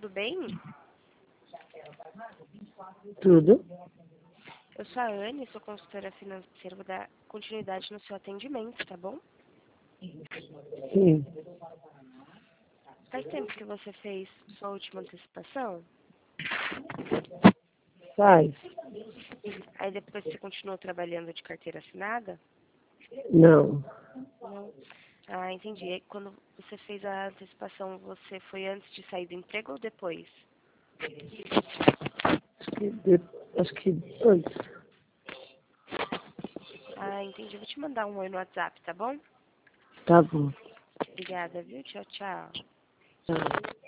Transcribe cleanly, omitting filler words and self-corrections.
tudo bem? Tudo? Eu sou a Anne, sou consultora financeira, vou dar continuidade no seu atendimento, tá bom? Sim. Faz tempo que você fez sua última antecipação? Faz? Aí depois você continuou trabalhando de carteira assinada? Não. Não. Ah, entendi. E quando você fez a antecipação, você foi antes de sair do emprego ou depois? Acho que antes. Ah, entendi. Eu vou te mandar um oi no WhatsApp, tá bom? Tá bom. Obrigada, viu? Tchau, tchau. Tá.